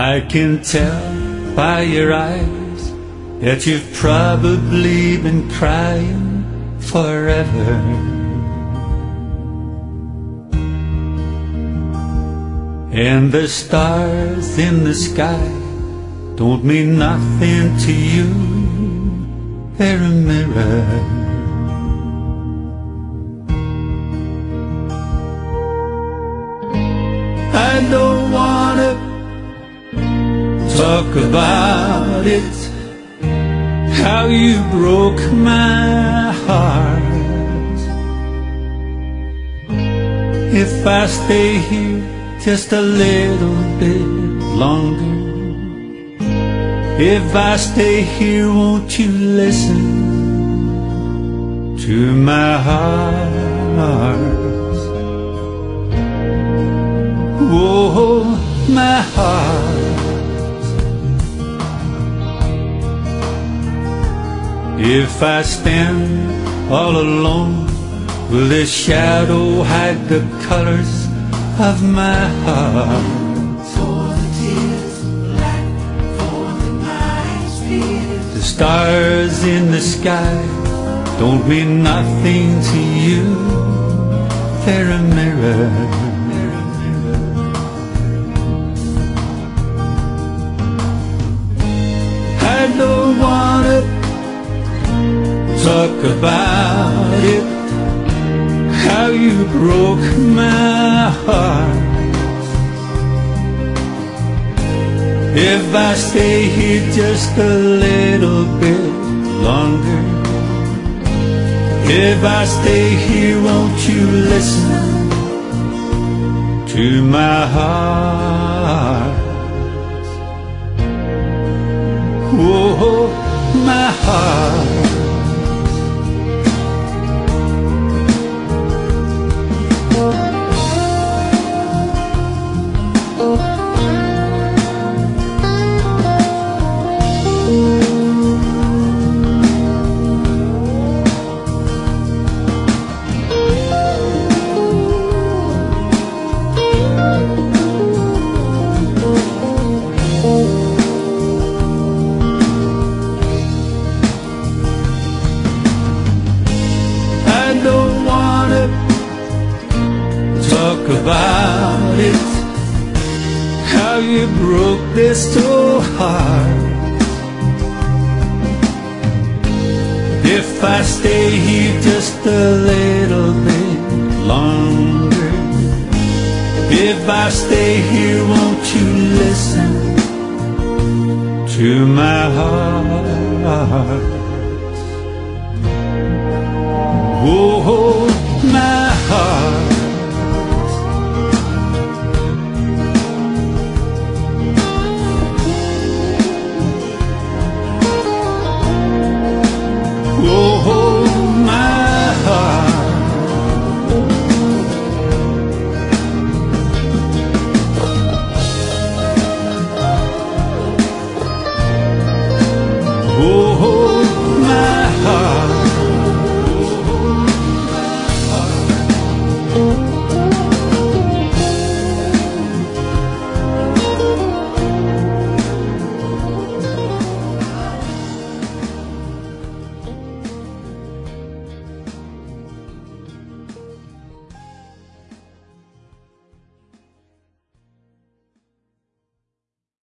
I can tell by your eyes that you've probably been crying forever. And the stars in the sky don't mean nothing to you, they're a mirror. I don't wanna talk about it, how you broke my heart. If I stay here just a little bit longer, if I stay here, won't you listen to my heart? Oh, my heart. If I stand all alone, will this shadow hide the colors of my heart? For the tears black, for the night's fears. The stars in the sky don't mean nothing to you, they're a mirror. I don't wanna talk about it, how you broke my heart. If I stay here just a little bit longer, if I stay here, won't you listen to my heart? Oh, my heart. Talk about it, how you broke this so hard. If I stay here just a little bit longer, if I stay here, won't you listen to my heart? Oh,